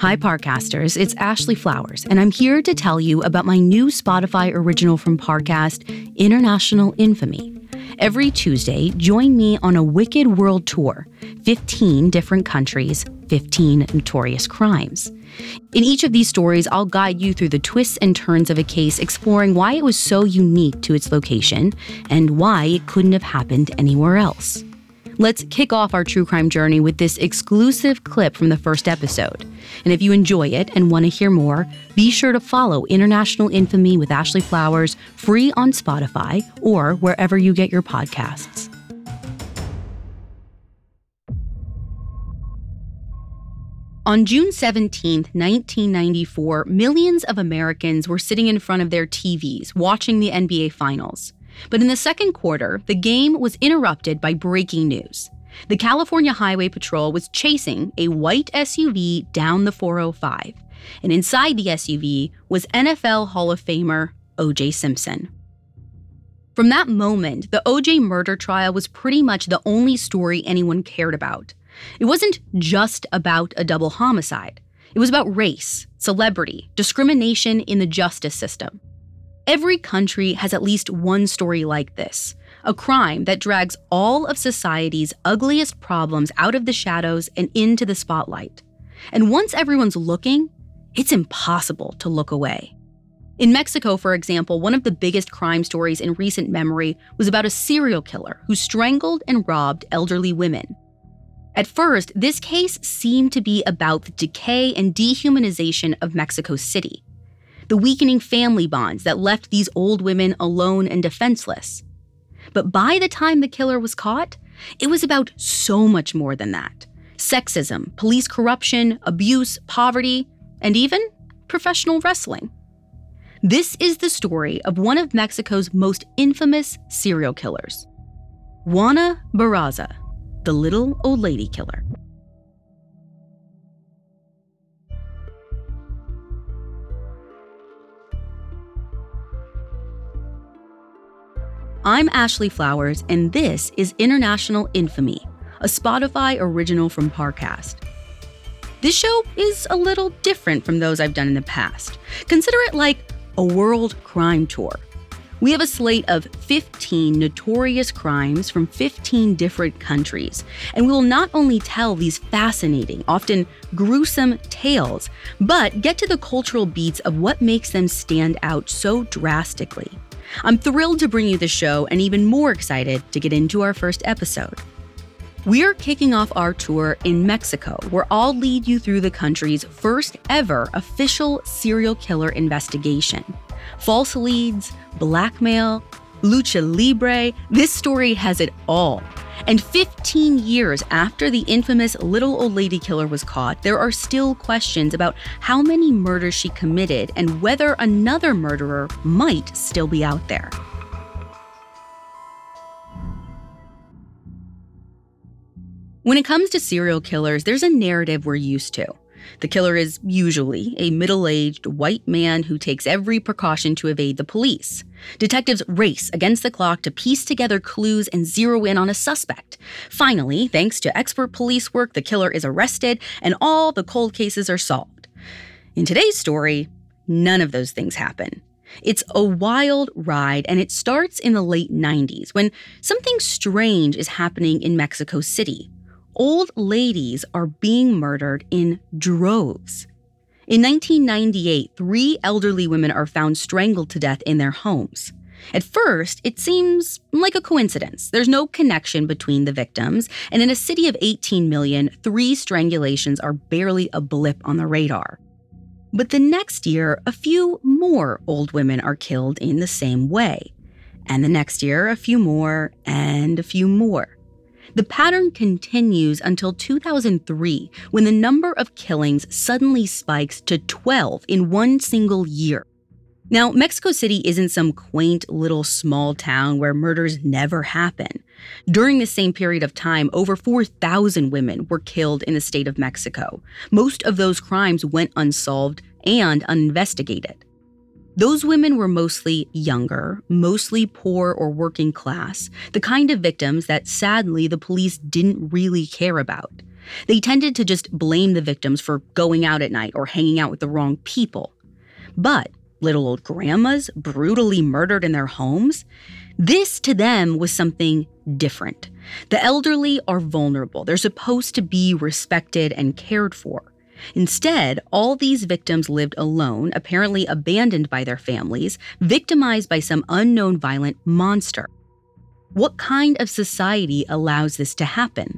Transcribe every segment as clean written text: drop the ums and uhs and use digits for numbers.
Hi, Parcasters. It's Ashley Flowers, and I'm here to tell you about my new Spotify original from Parcast, International Infamy. Every Tuesday, join me on a Wicked World Tour, 15 different countries, 15 notorious crimes. In each of these stories, I'll guide you through the twists and turns of a case, exploring why it was so unique to its location and why it couldn't have happened anywhere else. Let's kick off our true crime journey with this exclusive clip from the first episode. And if you enjoy it and want to hear more, be sure to follow International Infamy with Ashley Flowers free on Spotify or wherever you get your podcasts. On June 17, 1994, millions of Americans were sitting in front of their TVs watching the NBA Finals. But in the second quarter, the game was interrupted by breaking news. The California Highway Patrol was chasing a white SUV down the 405, and inside the SUV was NFL Hall of Famer O.J. Simpson. From that moment, the O.J. murder trial was pretty much the only story anyone cared about. It wasn't just about a double homicide. It was about race, celebrity, discrimination in the justice system. Every country has at least one story like this, a crime that drags all of society's ugliest problems out of the shadows and into the spotlight. And once everyone's looking, it's impossible to look away. In Mexico, for example, one of the biggest crime stories in recent memory was about a serial killer who strangled and robbed elderly women. At first, this case seemed to be about the decay and dehumanization of Mexico City, the weakening family bonds that left these old women alone and defenseless. But by the time the killer was caught, it was about so much more than that. Sexism, police corruption, abuse, poverty, and even professional wrestling. This is the story of one of Mexico's most infamous serial killers, Juana Barraza, the little old lady killer. I'm Ashley Flowers, and this is International Infamy, a Spotify original from Parcast. This show is a little different from those I've done in the past. Consider it like a world crime tour. We have a slate of 15 notorious crimes from 15 different countries, and we will not only tell these fascinating, often gruesome tales, but get to the cultural beats of what makes them stand out so drastically. I'm thrilled to bring you the show and even more excited to get into our first episode. We're kicking off our tour in Mexico, where I'll lead you through the country's first ever official serial killer investigation. False leads, blackmail, lucha libre, this story has it all. And 15 years after the infamous little old lady killer was caught, there are still questions about how many murders she committed and whether another murderer might still be out there. When it comes to serial killers, there's a narrative we're used to. The killer is usually a middle-aged white man who takes every precaution to evade the police. Detectives race against the clock to piece together clues and zero in on a suspect. Finally, thanks to expert police work, the killer is arrested and all the cold cases are solved. In today's story, none of those things happen. It's a wild ride, and it starts in the late 90s when something strange is happening in Mexico City. Old ladies are being murdered in droves. In 1998, 3 elderly women are found strangled to death in their homes. At first, it seems like a coincidence. There's no connection between the victims, and in a city of 18 million, 3 strangulations are barely a blip on the radar. But the next year, a few more old women are killed in the same way. And the next year, a few more, and a few more. The pattern continues until 2003, when the number of killings suddenly spikes to 12 in one single year. Now, Mexico City isn't some quaint little small town where murders never happen. During the same period of time, over 4,000 women were killed in the state of Mexico. Most of those crimes went unsolved and uninvestigated. Those women were mostly younger, mostly poor or working class, the kind of victims that sadly the police didn't really care about. They tended to just blame the victims for going out at night or hanging out with the wrong people. But little old grandmas brutally murdered in their homes? This to them was something different. The elderly are vulnerable. They're supposed to be respected and cared for. Instead, all these victims lived alone, apparently abandoned by their families, victimized by some unknown violent monster. What kind of society allows this to happen?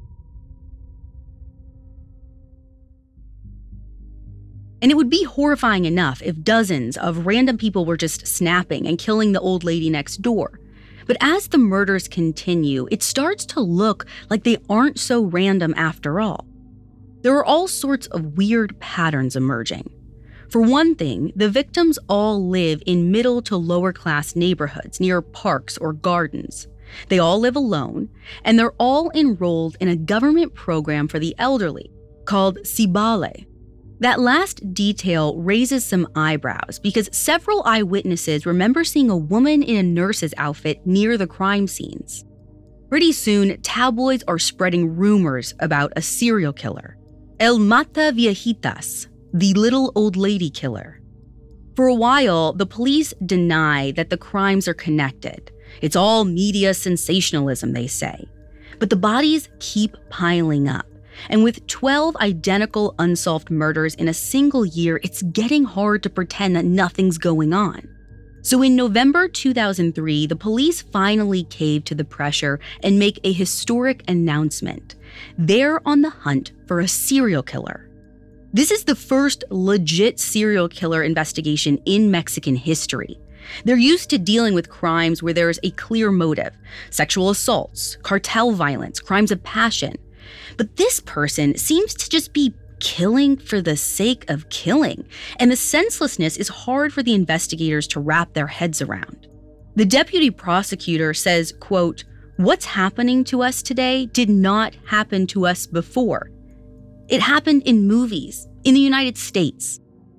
And it would be horrifying enough if dozens of random people were just snapping and killing the old lady next door. But as the murders continue, it starts to look like they aren't so random after all. There are all sorts of weird patterns emerging. For one thing, the victims all live in middle to lower class neighborhoods near parks or gardens. They all live alone, and they're all enrolled in a government program for the elderly called Sibale. That last detail raises some eyebrows because several eyewitnesses remember seeing a woman in a nurse's outfit near the crime scenes. Pretty soon, tabloids are spreading rumors about a serial killer, El Mata Viejitas, the little old lady killer. For a while, the police deny that the crimes are connected. It's all media sensationalism, they say. But the bodies keep piling up. And with 12 identical unsolved murders in a single year, it's getting hard to pretend that nothing's going on. So in November 2003, the police finally cave to the pressure and make a historic announcement. They're on the hunt for a serial killer. This is the first legit serial killer investigation in Mexican history. They're used to dealing with crimes where there's a clear motive: sexual assaults, cartel violence, crimes of passion. But this person seems to just be killing for the sake of killing, and the senselessness is hard for the investigators to wrap their heads around. The deputy prosecutor says, quote, "What's happening to us today did not happen to us before. It happened in movies, in the United States."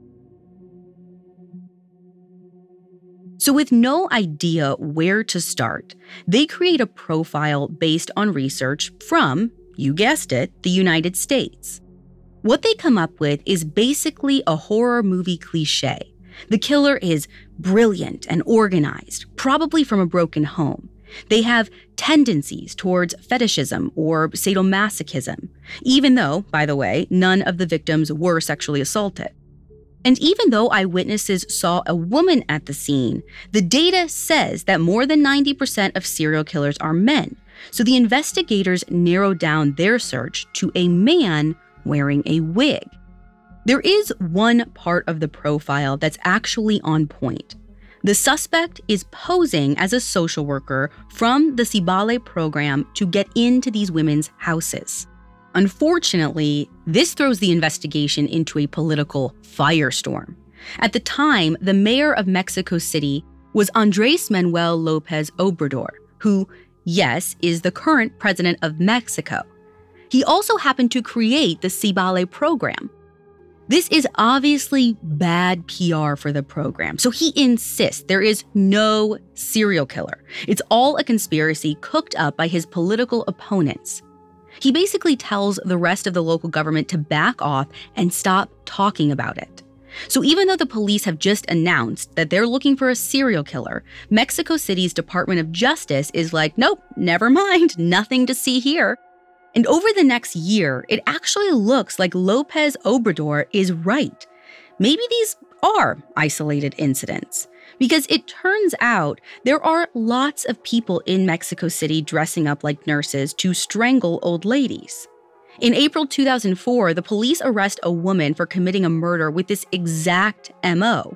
So with no idea where to start, they create a profile based on research from, you guessed it, the United States. What they come up with is basically a horror movie cliche. The killer is brilliant and organized, probably from a broken home. They have tendencies towards fetishism or sadomasochism, even though, by the way, none of the victims were sexually assaulted. And even though eyewitnesses saw a woman at the scene, the data says that more than 90% of serial killers are men. So the investigators narrowed down their search to a man wearing a wig. There is one part of the profile that's actually on point. The suspect is posing as a social worker from the Sibale program to get into these women's houses. Unfortunately, this throws the investigation into a political firestorm. At the time, the mayor of Mexico City was Andrés Manuel López Obrador, who, yes, is the current president of Mexico. He also happened to create the Sibale program. This is obviously bad PR for the program, so he insists there is no serial killer. It's all a conspiracy cooked up by his political opponents. He basically tells the rest of the local government to back off and stop talking about it. So even though the police have just announced that they're looking for a serial killer, Mexico City's Department of Justice is like, nope, never mind, nothing to see here. And over the next year, it actually looks like López Obrador is right. Maybe these are isolated incidents, because it turns out there are lots of people in Mexico City dressing up like nurses to strangle old ladies. In April 2004, the police arrest a woman for committing a murder with this exact MO.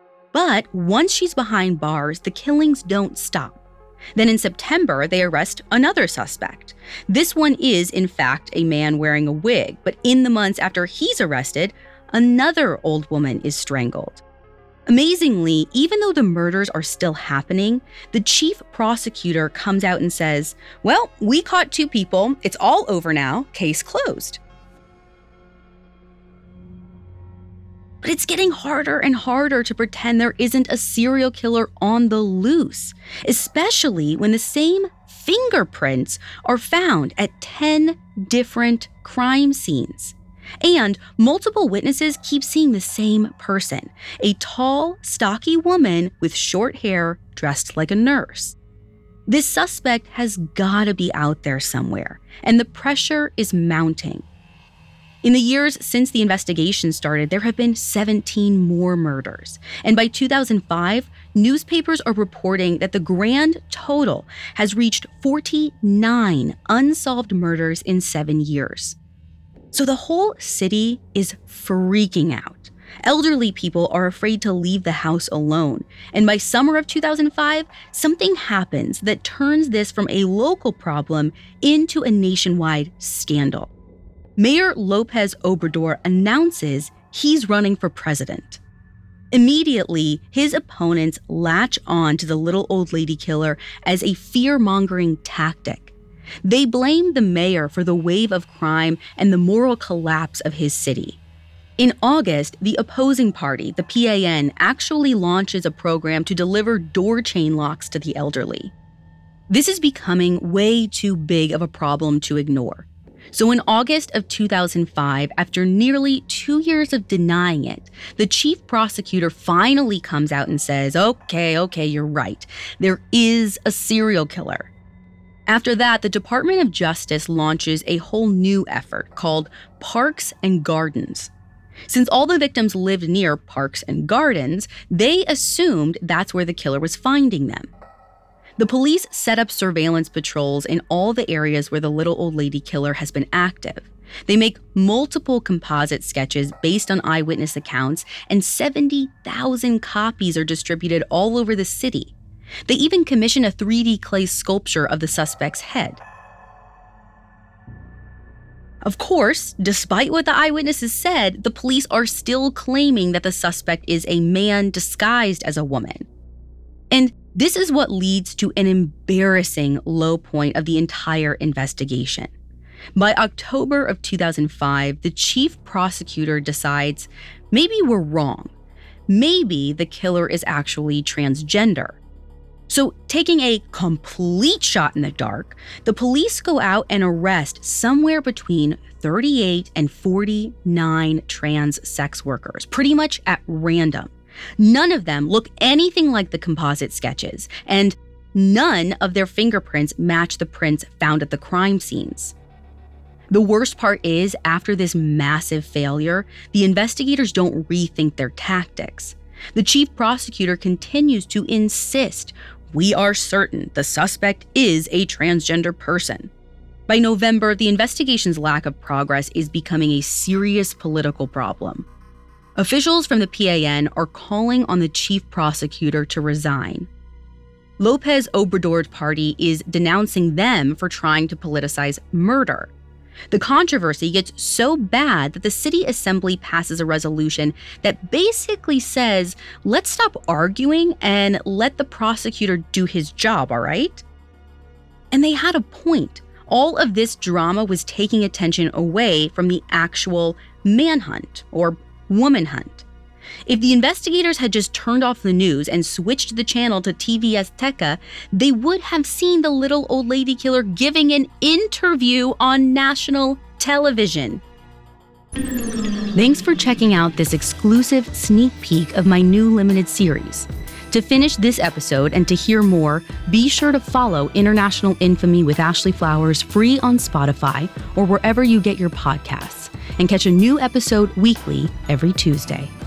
But once she's behind bars, the killings don't stop. Then in September, they arrest another suspect. This one is, in fact, a man wearing a wig, but in the months after he's arrested, another old woman is strangled. Amazingly, even though the murders are still happening, the chief prosecutor comes out and says, well, we caught 2 people, it's all over now, case closed. But it's getting harder and harder to pretend there isn't a serial killer on the loose, especially when the same fingerprints are found at 10 different crime scenes. And multiple witnesses keep seeing the same person, a tall, stocky woman with short hair dressed like a nurse. This suspect has gotta be out there somewhere, and the pressure is mounting. In the years since the investigation started, there have been 17 more murders. And by 2005, newspapers are reporting that the grand total has reached 49 unsolved murders in 7 years. So the whole city is freaking out. Elderly people are afraid to leave the house alone. And by summer of 2005, something happens that turns this from a local problem into a nationwide scandal. Mayor Lopez Obrador announces he's running for president. Immediately, his opponents latch on to the little old lady killer as a fear-mongering tactic. They blame the mayor for the wave of crime and the moral collapse of his city. In August, the opposing party, the PAN, actually launches a program to deliver door chain locks to the elderly. This is becoming way too big of a problem to ignore. So in August of 2005, after nearly 2 years of denying it, the chief prosecutor finally comes out and says, okay, you're right. There is a serial killer. After that, the Department of Justice launches a whole new effort called Parks and Gardens. Since all the victims lived near parks and gardens, they assumed that's where the killer was finding them. The police set up surveillance patrols in all the areas where the little old lady killer has been active. They make multiple composite sketches based on eyewitness accounts, and 70,000 copies are distributed all over the city. They even commission a 3D clay sculpture of the suspect's head. Of course, despite what the eyewitnesses said, the police are still claiming that the suspect is a man disguised as a woman. And this is what leads to an embarrassing low point of the entire investigation. By October of 2005, the chief prosecutor decides maybe we're wrong. Maybe the killer is actually transgender. So, taking a complete shot in the dark, the police go out and arrest somewhere between 38 and 49 trans sex workers, pretty much at random. None of them look anything like the composite sketches, and none of their fingerprints match the prints found at the crime scenes. The worst part is, after this massive failure, the investigators don't rethink their tactics. The chief prosecutor continues to insist, "We are certain the suspect is a transgender person." By November, the investigation's lack of progress is becoming a serious political problem. Officials from the PAN are calling on the chief prosecutor to resign. Lopez Obrador's party is denouncing them for trying to politicize murder. The controversy gets so bad that the city assembly passes a resolution that basically says, let's stop arguing and let the prosecutor do his job, all right? And they had a point. All of this drama was taking attention away from the actual manhunt or woman hunt. If the investigators had just turned off the news and switched the channel to TV Azteca, they would have seen the little old lady killer giving an interview on national television. Thanks for checking out this exclusive sneak peek of my new limited series. To finish this episode and to hear more, be sure to follow International Infamy with Ashley Flowers free on Spotify or wherever you get your podcasts, and catch a new episode weekly every Tuesday.